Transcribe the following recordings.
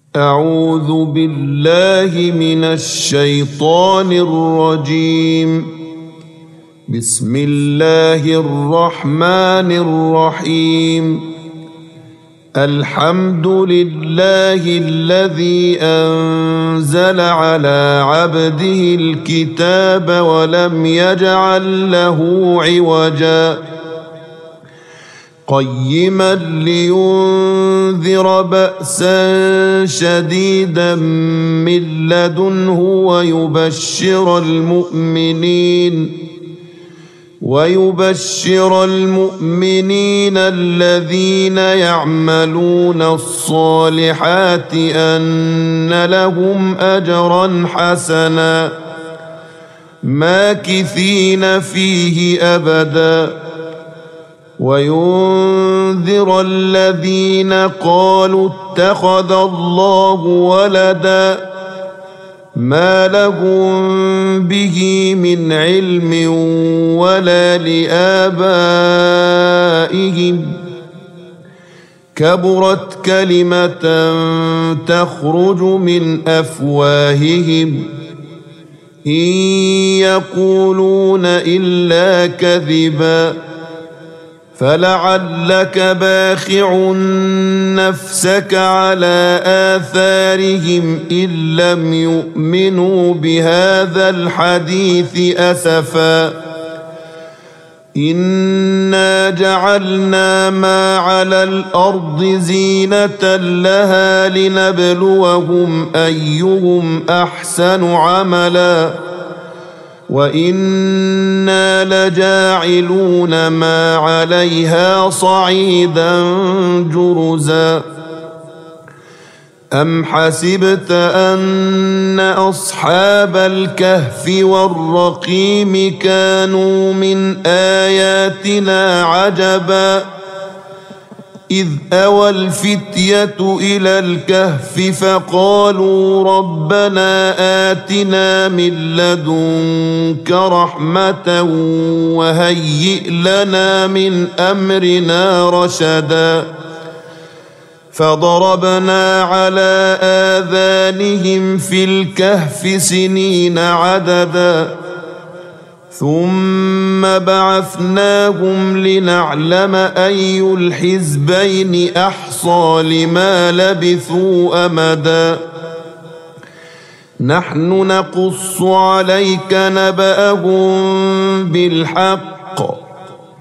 أعوذ بالله من الشيطان الرجيم. بسم الله الرحمن الرحيم. الحمد لله الذي أنزل على عبده الكتاب ولم يجعل له عوجا قيما لينذر بأسا شديدا من لدنه ويبشر المؤمنين الذين يعملون الصالحات أن لهم أجرا حسنا ماكثين فيه أبدا وينذر الذين قالوا اتخذ الله ولدا ما لهم به من علم ولا لآبائهم كبرت كلمة تخرج من أفواههم إن يقولون إلا كذبا فلعلك باخع نفسك على آثارهم إن لم يؤمنوا بهذا الحديث أسفا إنا جعلنا ما على الأرض زينة لها لنبلوهم أيهم أحسن عملا وإنا لجاعلون ما عليها صعيدا جرزا أم حسبت أن أصحاب الكهف والرقيم كانوا من آياتنا عجبا إذ أوى الفتية إلى الكهف فقالوا ربنا آتنا من لدنك رحمة وهيئ لنا من أمرنا رشدا فضربنا على آذانهم في الكهف سنين عددا ثم بعثناهم لنعلم أي الحزبين أحصى لما لبثوا أمدا نحن نقص عليك نبأهم بالحق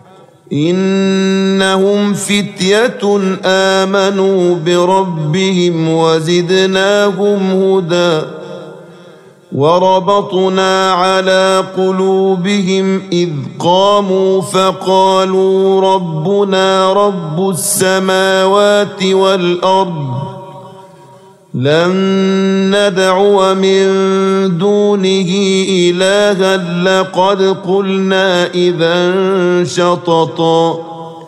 إنهم فتية آمنوا بربهم وزدناهم هدى وربطنا على قلوبهم إذ قاموا فقالوا ربنا رب السماوات والأرض لن ندعو من دونه إلها لقد قلنا إذا شططا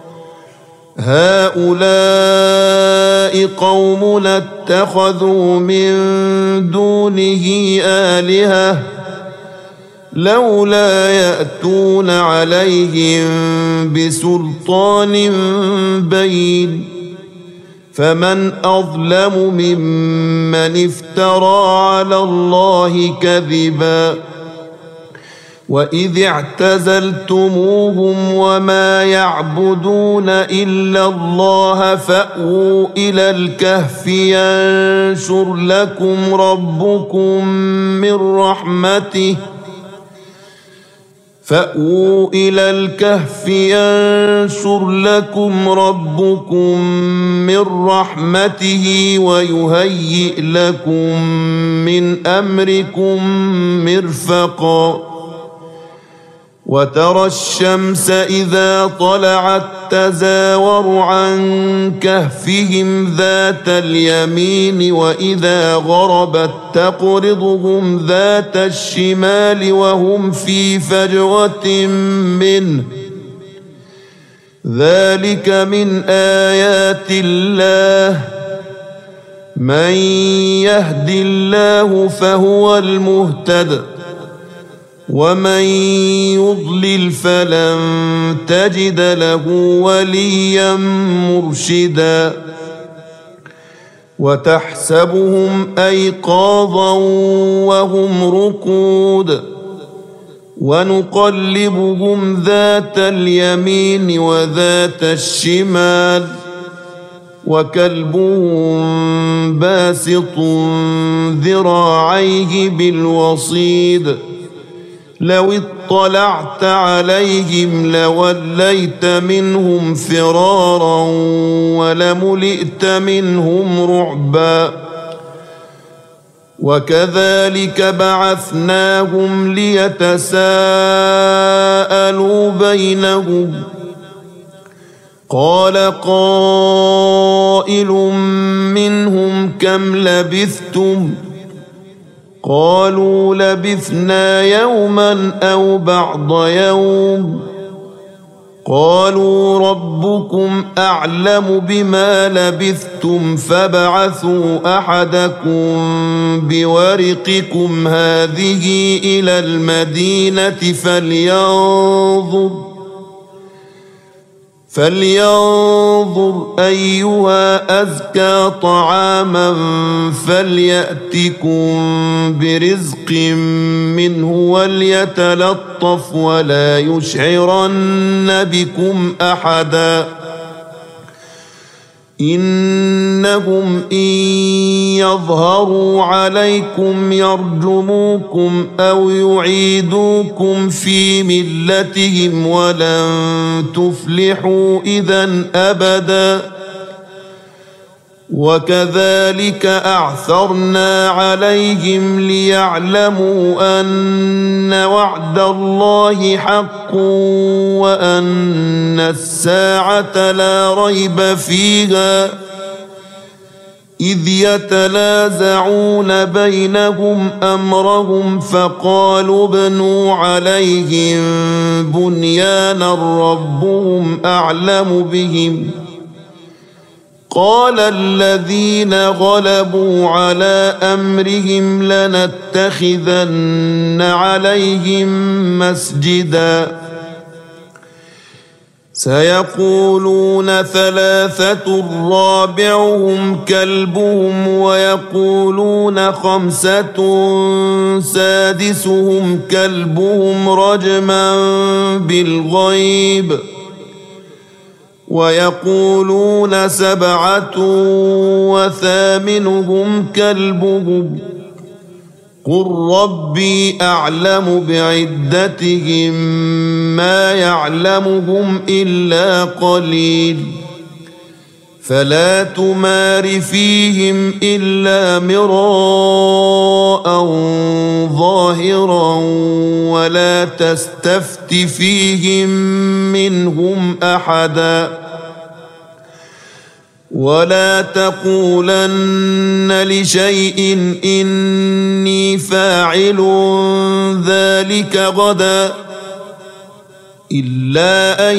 هؤلاء قومنا اتخذوا من دونه آلهة لولا يأتون عليهم بسلطان بين فمن أظلم ممن افترى على الله كذبا وإذ اعتزلتموهم وما يعبدون إلا الله فأووا إلى الكهف ينشر لكم ربكم من رحمته ويهيئ لكم من أمركم مرفقا وترى الشمس إذا طلعت تزاور عن كهفهم ذات اليمين وإذا غربت تقرضهم ذات الشمال وهم في فجوة منه ذلك من آيات الله من يهد الله فهو المهتد ومن يضلل فلن تجد له وليا مرشدا وتحسبهم أيقاظا وهم رقود ونقلبهم ذات اليمين وذات الشمال وكلبهم باسط ذراعيه بالوصيد لو اطلعت عليهم لوليت منهم فرارا ولملئت منهم رعبا وكذلك بعثناهم ليتساءلوا بينهم قال قائل منهم كم لبثتم قالوا لبثنا يوما أو بعض يوم قالوا ربكم أعلم بما لبثتم فابعثوا أحدكم بورقكم هذه إلى المدينة فلينظر أيها أزكى طعاما فليأتكم برزق منه وليتلطف ولا يشعرن بكم أحدا إنهم إن يظهروا عليكم يرجموكم أو يعيدوكم في ملتهم ولن تفلحوا إذا أبدا وكذلك أعثرنا عليهم ليعلموا أن وعد الله حق وأن الساعة لا ريب فيها إذ يتنازعون بينهم أمرهم فقالوا ابنوا عليهم بنيانا ربهم أعلم بهم قال الذين غلبوا على أمرهم لنتخذن عليهم مسجدا سيقولون ثلاثة رابعهم كلبهم ويقولون خمسة سادسهم كلبهم رجما بالغيب ويقولون سبعة وثامنهم كلبهم قل ربي أعلم بعدتهم ما يعلمهم إلا قليل فلا تمار فيهم إلا مراء ظاهرا ولا تستفت فيهم منهم أحدا ولا تقولن لشيء إني فاعل ذلك غدا إلا أن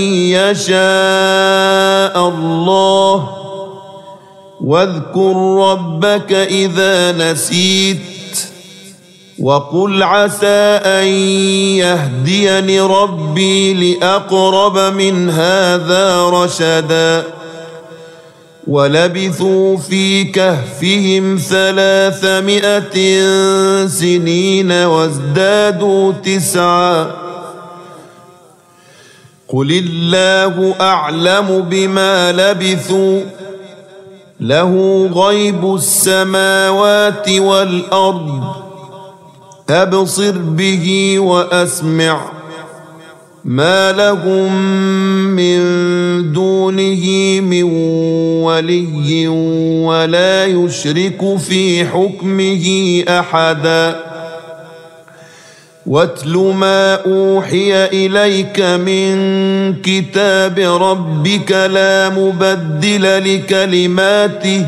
يشاء الله واذكر ربك إذا نسيت وقل عسى أن يهديني ربي لأقرب من هذا رشدا ولبثوا في كهفهم 300 سنين وازدادوا 9 قل الله أعلم بما لبثوا له غيب السماوات والأرض أبصر به وأسمع ما لهم من دونه من ولي ولا يشرك في حكمه أحدا واتل ما أوحي إليك من كتاب ربك لا مبدل لكلماته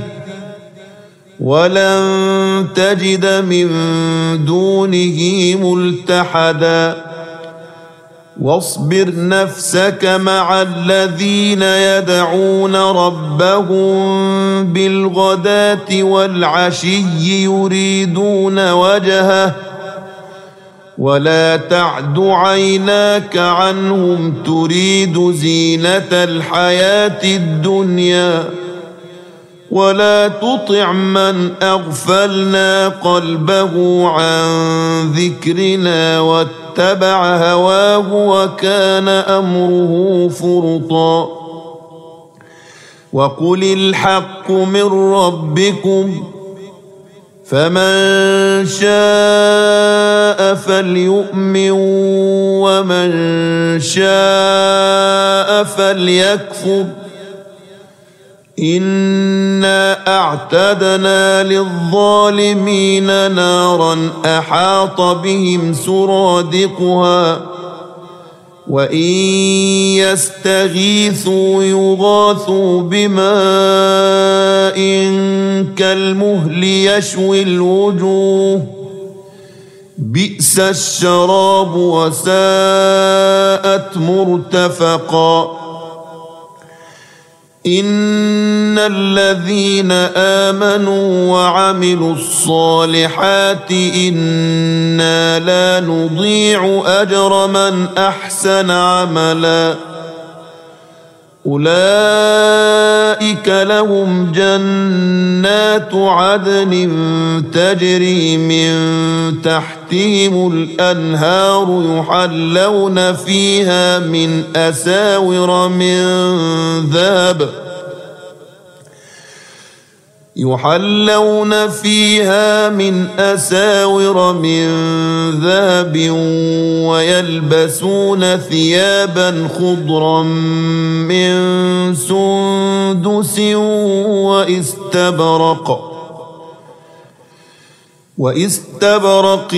ولن تجد من دونه ملتحدا واصبر نفسك مع الذين يدعون ربهم بالغداة والعشي يريدون وجهه ولا تعد عيناك عنهم تريد زينة الحياة الدنيا ولا تطع من أغفلنا قلبه عن ذكرنا واتبع هواه وكان أمره فرطا وقل الحق من ربكم فمن شاء فليؤمن ومن شاء فليكفر إنا أعتدنا للظالمين نارا أحاط بهم سرادقها وإن يستغيثوا يغاثوا بماء كالمهل يشوي الوجوه بئس الشراب وساءت مرتفقا إن الذين آمنوا وعملوا الصالحات إنا لا نضيع أجر من أحسن عملا أولئك لهم جنات عدن تجري من تحتهم الأنهار يحلون فيها من أساور من ذهب ويلبسون ثيابا خضرا من سندس واستبرق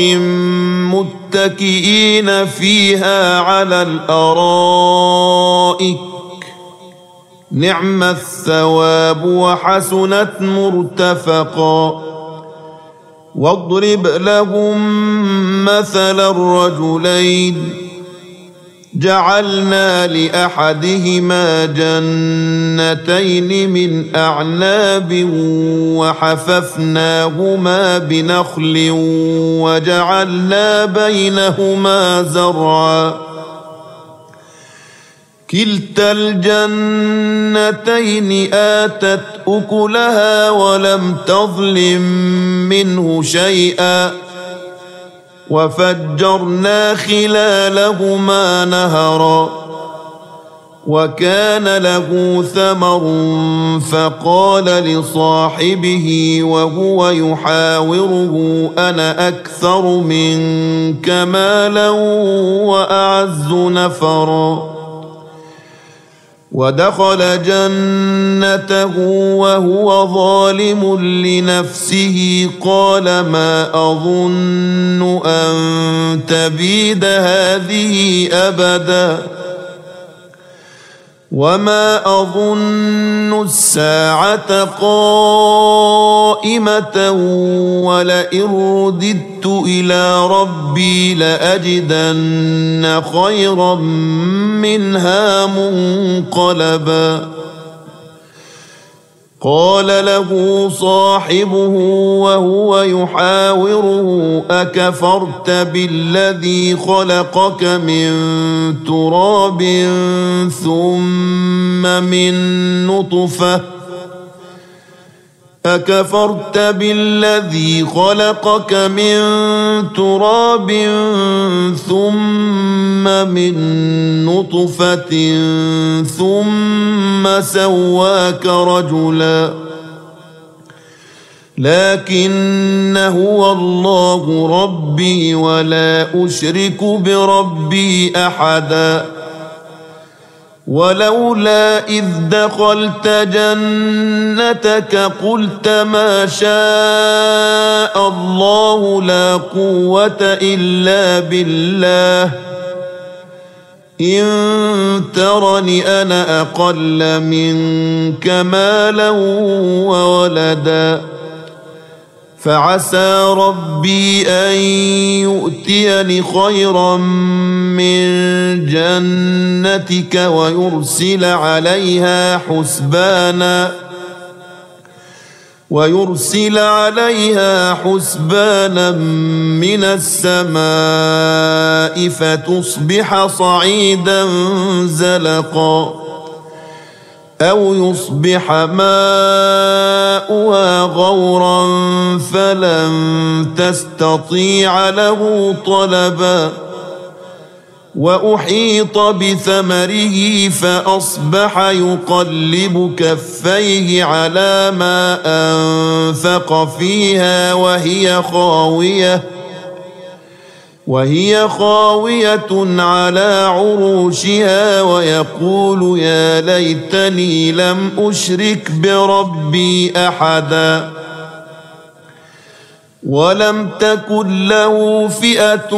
متكئين فيها على الأرائك نعم الثواب وحسنت مرتفقا واضرب لهم مثل الرجلين جعلنا لأحدهما جنتين من أعناب وحففناهما بنخل وجعلنا بينهما زرعا كلتا الجنتين آتت أكلها ولم تظلم منه شيئا وفجرنا خلالهما نهرا وكان له ثمر فقال لصاحبه وهو يحاوره أنا أكثر منك مالا وأعز نفرا ودخل جنته وهو ظالم لنفسه قال ما أظن أن تبيد هذه أبدا وما أظن الساعة قائمة ولئن رددت إلى ربي لأجدن خيرا منها منقلبا قال له صاحبه وهو يحاوره أكفرت بالذي خلقك من تراب ثم من نطفة ثم سواك رجلا لكن هو الله ربي ولا أشرك بربي أحدا ولولا إذ دخلت جنتك قلت ما شاء الله لا قوة إلا بالله إن ترني أنا أقل منك مالا وولدا فعسى ربي أن يؤتيني خيرا من جنتك ويرسل عليها حسبانا من السماء فتصبح صعيدا زلقا أو يصبح ماؤها غورا فلن تستطيع له طلبا وأحيط بثمره فأصبح يقلب كفيه على ما أنفق فيها وهي خاوية على عروشها ويقول يا ليتني لم أشرك بربي أحدا ولم تكن له فئة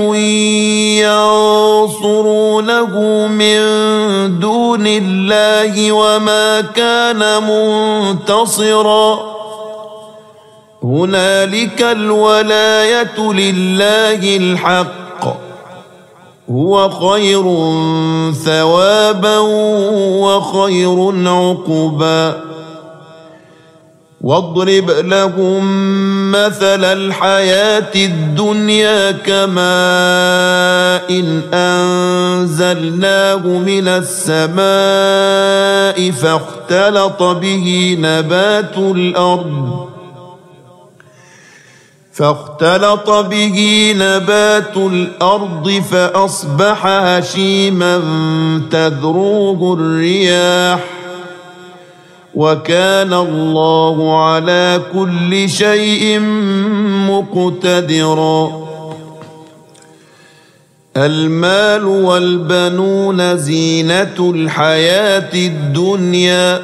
ينصرونه من دون الله وما كان منتصرا هنالك الولاية لله الحق هو خير ثوابا وخير عقبا واضرب لهم مثل الحياة الدنيا كماء إن أنزلناه من السماء فاختلط به نبات الأرض فأصبح هشيما تذروه الرياح وكان الله على كل شيء مقتدرا المال والبنون زينة الحياة الدنيا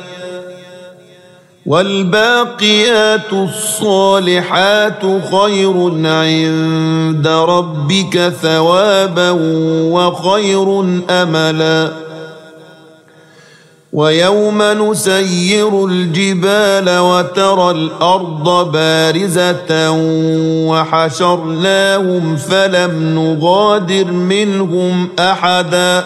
والباقيات الصالحات خير عند ربك ثوابا وخير أملا ويوم نسير الجبال وترى الأرض بارزة وحشرناهم فلم نغادر منهم أحدا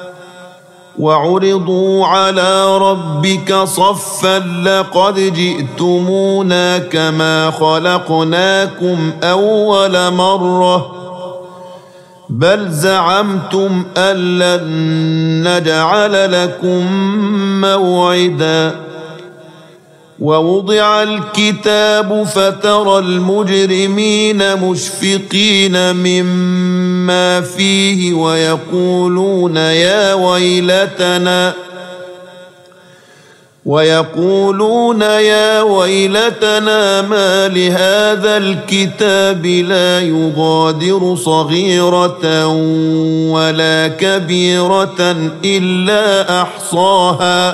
وعرضوا على ربك صفا لقد جئتمونا كما خلقناكم أول مرة بل زعمتم أن لن نجعل لكم موعدا ووضع الكتاب فترى المجرمين مشفقين مما فيه ويقولون يا ويلتنا ما لهذا الكتاب لا يغادر صغيرة ولا كبيرة إلا أحصاها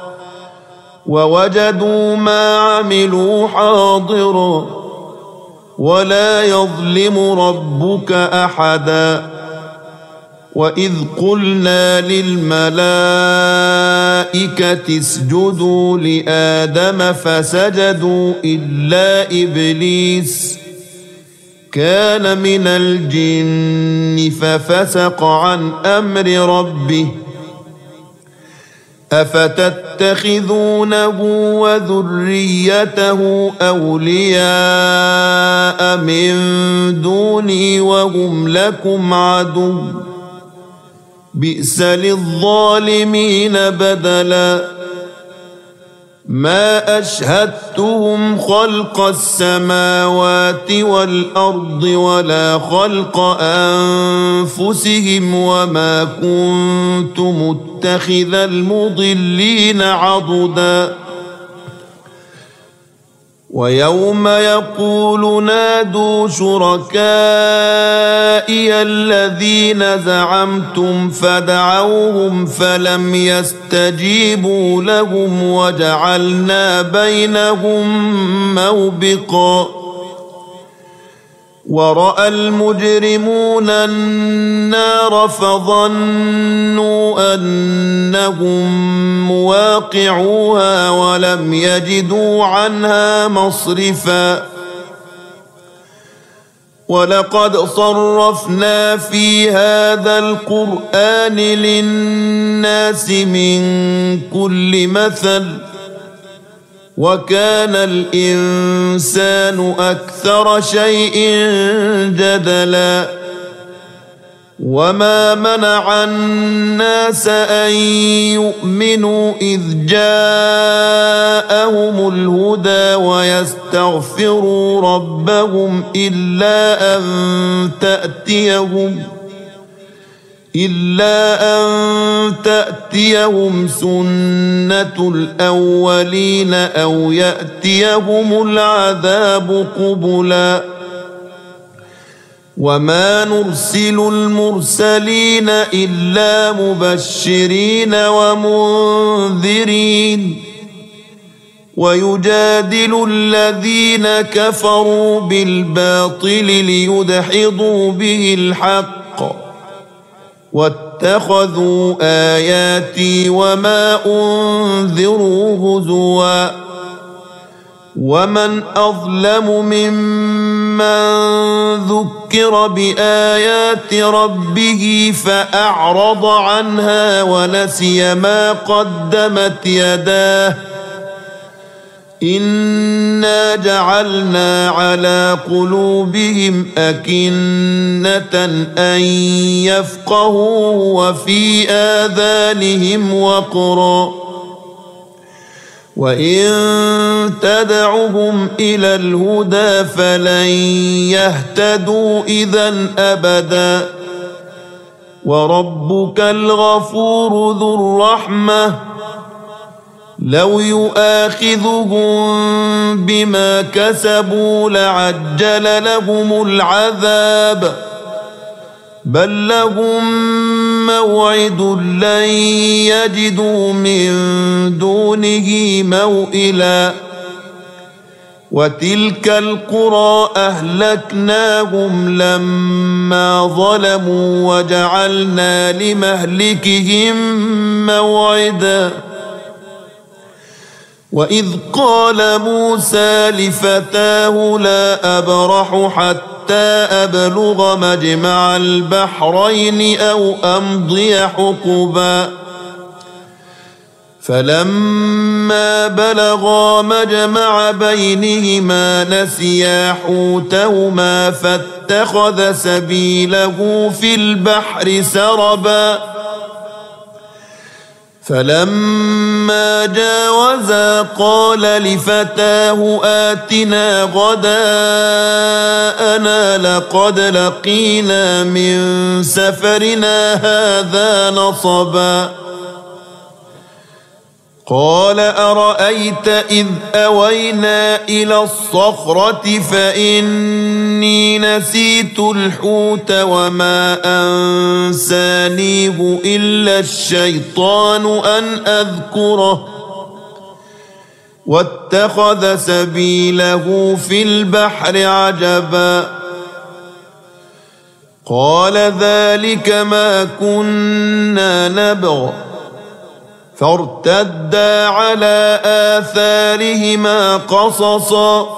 ووجدوا ما عملوا حاضرا ولا يظلم ربك أحدا وإذ قلنا للملائكة اسجدوا لآدم فسجدوا إلا إبليس كان من الجن ففسق عن أمر ربه أفتتخذونه وذريته أولياء من دوني وهم لكم عدو بئس للظالمين بدلا ما أشهدتهم خلق السماوات والأرض ولا خلق أنفسهم وما كنت متخذ المضلين عضدا ويوم يقول نادوا شركائي الذين زعمتم فدعوهم فلم يستجيبوا لهم وجعلنا بينهم موبقا ورأى المجرمون النار فظنوا أنهم مواقعوها ولم يجدوا عنها مصرفا ولقد صرفنا في هذا القرآن للناس من كل مثل وكان الإنسان أكثر شيء جدلا وما منع الناس أن يؤمنوا إذ جاءهم الهدى ويستغفروا ربهم إلا أن تأتيهم سنة الأولين أو يأتيهم العذاب قبلا وما نرسل المرسلين إلا مبشرين ومنذرين ويجادل الذين كفروا بالباطل ليدحضوا به الحق واتخذوا آياتي وما أنذروا هزوا ومن أظلم ممن ذكر بآيات ربه فأعرض عنها ونسي ما قدمت يداه إنا جعلنا على قلوبهم أكنة أن يفقهوا وفي آذانهم وقرا وإن تدعهم إلى الهدى فلن يهتدوا إذا أبدا وربك الغفور ذو الرحمة لو يؤاخذهم بما كسبوا لعجل لهم العذاب بل لهم موعد لن يجدوا من دونه موئلا وتلك القرى أهلكناهم لما ظلموا وجعلنا لمهلكهم موعدا وإذ قال موسى لفتاه لا أبرح حتى أبلغ مجمع البحرين أو أمضي حقبا فلما بلغا مجمع بينهما نسيا حوتهما فاتخذ سبيله في البحر سربا فلما جاوزا قال لفتاه آتنا غداءنا لقد لقينا من سفرنا هذا نصبا قال أرأيت إذ أوينا إلى الصخرة فإني نسيت الحوت وما أنسانيه إلا الشيطان أن أذكره واتخذ سبيله في البحر عجبا قال ذلك ما كنا نبغ فارتدا على آثارهما قصصا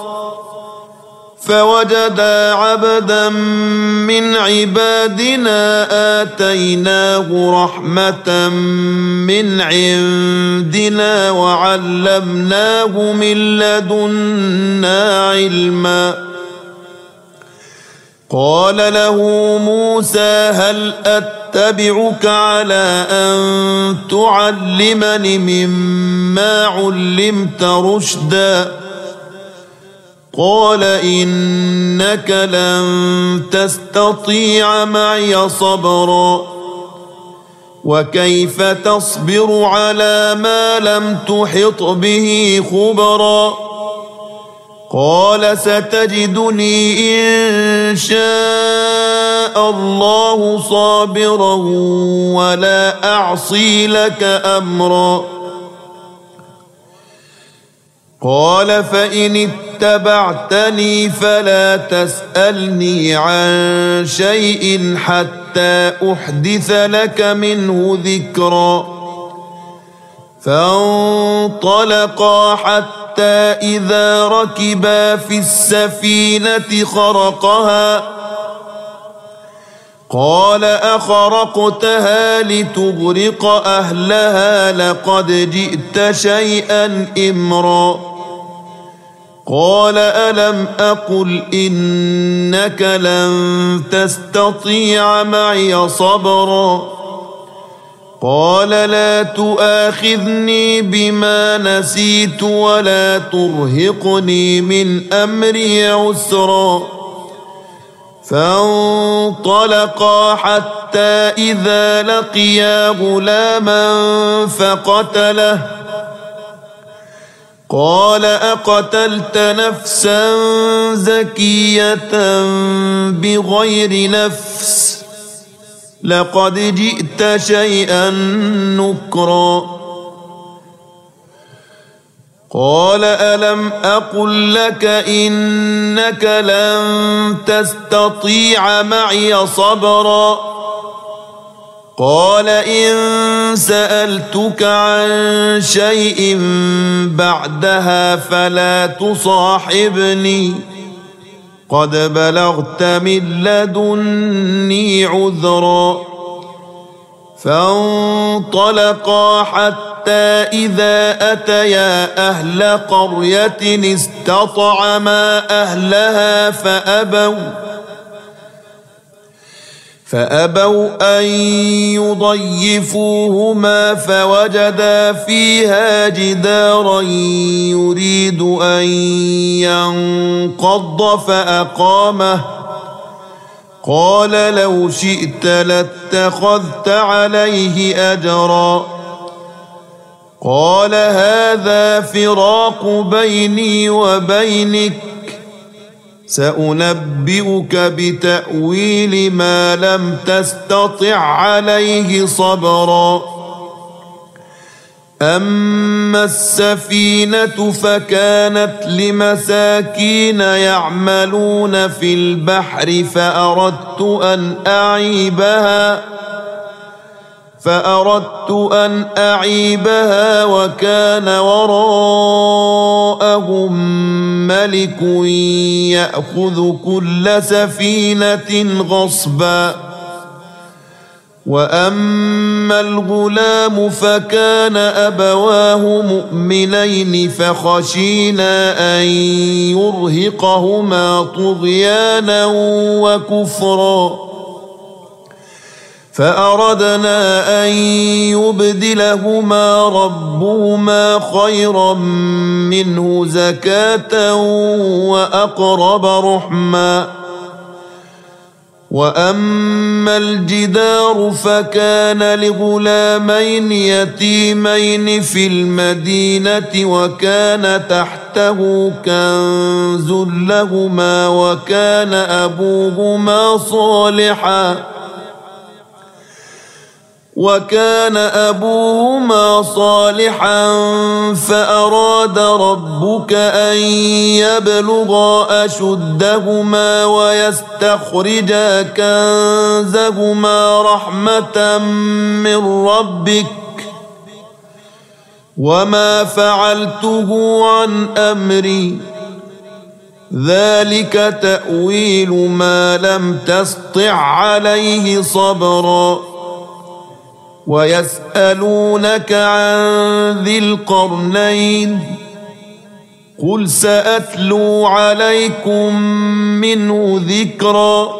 فوجدا عبدا من عبادنا آتيناه رحمة من عندنا وعلمناه من لدنا علما قال له موسى هل أتبعك على أن تعلمني مما علمت رشدا قال إنك لن تستطيع معي صبرا وكيف تصبر على ما لم تحط به خبرا قال ستجدني إن شاء الله صابرا ولا أعصي لك أمرا قال فإن اتبعتني فلا تسألني عن شيء حتى أحدث لك منه ذكرا فانطلقا حتى إذا ركبا في السفينة خرقها قال أخرقتها لتغرق أهلها لقد جئت شيئا إمرا قال ألم أقل إنك لن تستطيع معي صبرا قال لا تؤاخذني بما نسيت ولا ترهقني من أمري عسرا فانطلقا حتى إذا لقيا غلاما فقتله قال أقتلت نفسا زكية بغير نفس لقد جئت شيئا نكرا قال ألم أقل لك إنك لن تستطيع معي صبرا قال إن سألتك عن شيء بعدها فلا تصاحبني قد بلغت من لدني عذرا فانطلقا حتى إذا أتيا أهل قرية استطعما أهلها فأبوا أن يضيفوهما فوجدا فيها جدارا يريد أن ينقض فأقامه قال لو شئت لاتخذت عليه أجرا قال هذا فراق بيني وبينك سأنبئك بتأويل ما لم تستطع عليه صبرا أما السفينة فكانت لمساكين يعملون في البحر فأردت أن أعيبها وكان وراءهم ملك يأخذ كل سفينة غصبا وأما الغلام فكان أبواه مؤمنين فخشينا أن يرهقهما طغيانا وكفرا فأردنا أن يبدلهما ربهما خيرا منه زكاة وأقرب رحما وأما الجدار فكان لغلامين يتيمين في المدينة وكان تحته كنز لهما وكان أبوهما صالحا فأراد ربك أن يبلغا أشدهما ويستخرجا كنزهما رحمة من ربك وما فعلته عن أمري ذلك تأويل ما لم تسطع عليه صبرا ويسألونك عن ذي القرنين قل سأتلو عليكم منه ذكرا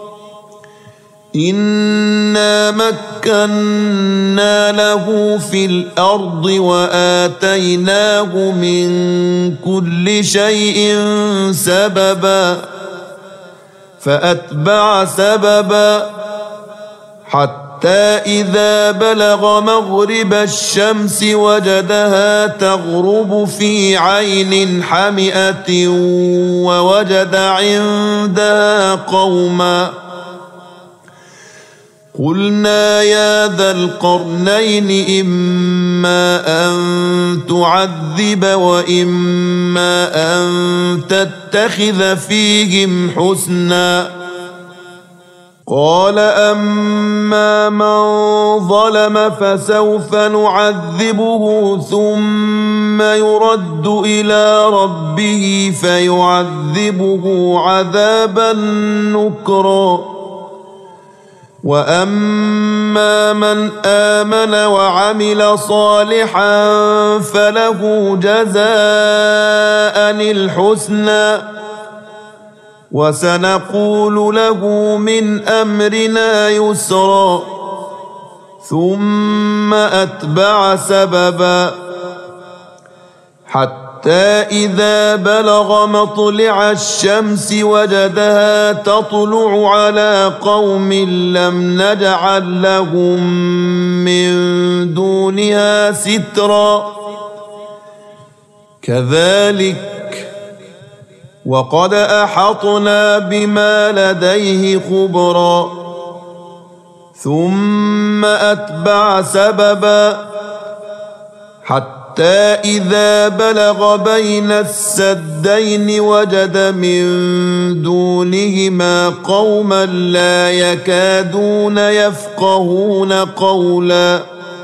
إنا مكنا له في الأرض وآتيناه من كل شيء سببا فأتبع سببا حتى إذا بلغ مغرب الشمس وجدها تغرب في عين حمئة ووجد عندها قوما قلنا يا ذا القرنين إما أن تعذب وإما أن تتخذ فيهم حسنا قال أما من ظلم فسوف نعذبه ثم يرد إلى ربه فيعذبه عذابا نكرا وأما من آمن وعمل صالحا فله جزاء الحسنى وسنقول له من أمرنا يسرا ثم أتبع سببا حتى إذا بلغ مطلع الشمس وجدها تطلع على قوم لم نجعل لهم من دونها سترا كذلك وقد أحطنا بما لديه خبرا ثم أتبع سببا حتى إذا بلغ بين السدين وجد من دونهما قوما لا يكادون يفقهون قولا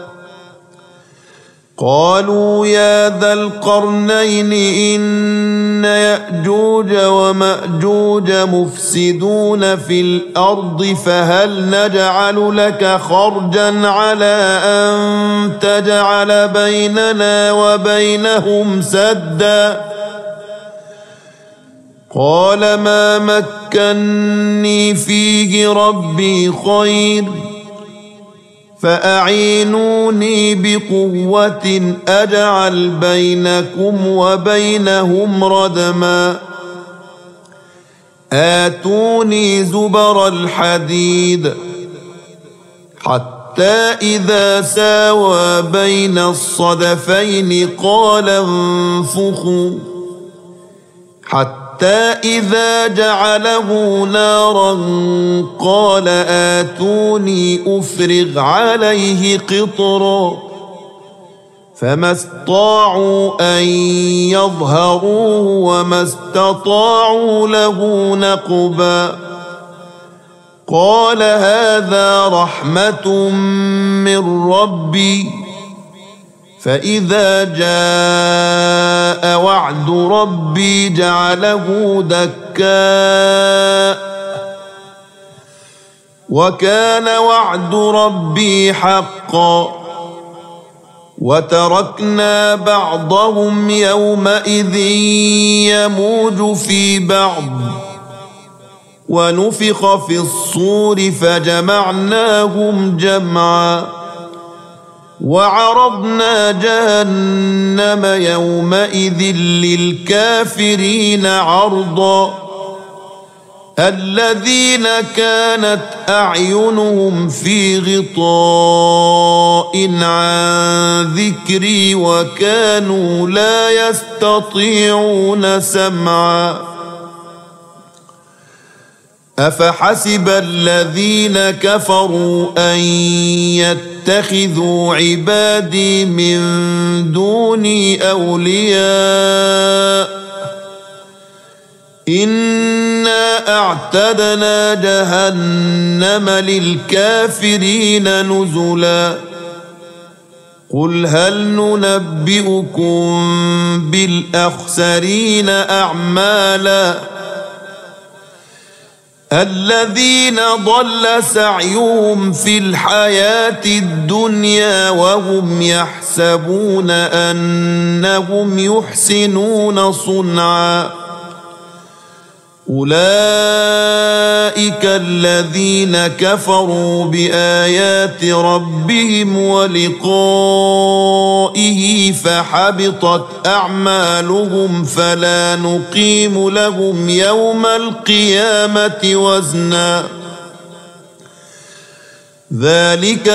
قالوا يا ذا القرنين إن يأجوج ومأجوج مفسدون في الأرض فهل نجعل لك خرجا على أن تجعل بيننا وبينهم سدا قال ما مكني فيه ربي خير فأعينوني بقوة أجعل بينكم وبينهم ردما آتوني زبر الحديد حتى إذا ساوى بين الصدفين قال انفخوا حتى إذا جعله نارا قال آتوني أفرغ عليه قطرا فما استطاعوا أن يظهروه وما استطاعوا له نقبا قال هذا رحمة من ربي فإذا جاء وعد ربي جعله دكاء وكان وعد ربي حقا وتركنا بعضهم يومئذ يموج في بعض ونفخ في الصور فجمعناهم جمعا وعرضنا جهنم يومئذ للكافرين عرضا الذين كانت أعينهم في غطاء عن ذكري وكانوا لا يستطيعون سمعا أفحسب الذين كفروا أن يتخذوا عبادي من دوني أولياء إنا أعتدنا جهنم للكافرين نزلا قل هل ننبئكم بالأخسرين أعمالا الذين ضل سعيهم في الحياة الدنيا وهم يحسبون أنهم يحسنون صنعا أولئك الذين كفروا بآيات ربهم ولقائه فحبطت أعمالهم فلا نقيم لهم يوم القيامة وزنا ذلك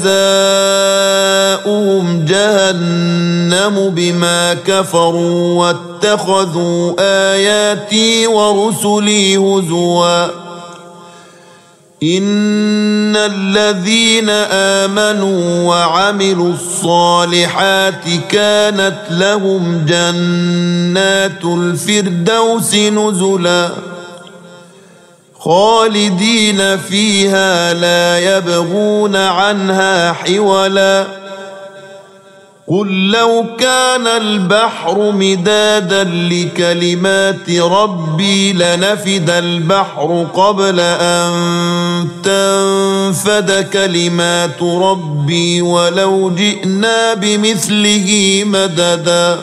جزاؤهم جهنم بما كفروا واتخذوا آياتي ورسلي هزوا إن الذين آمنوا وعملوا الصالحات كانت لهم جنات الفردوس نزلا خالدين فيها لا يبغون عنها حولا قل لو كان البحر مدادا لكلمات ربي لنفد البحر قبل أن تنفد كلمات ربي ولو جئنا بمثله مددا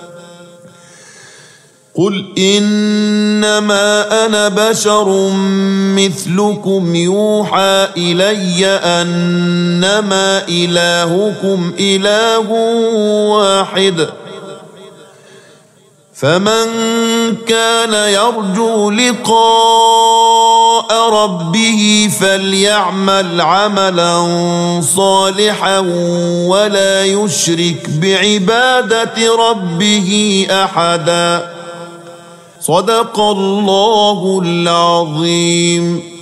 قل إنما أنا بشر مثلكم يوحى إلي أنما إلهكم إله واحد فمن كان يرجو لقاء ربه فليعمل عملا صالحا ولا يشرك بعبادة ربه أحدا صدق الله العظيم.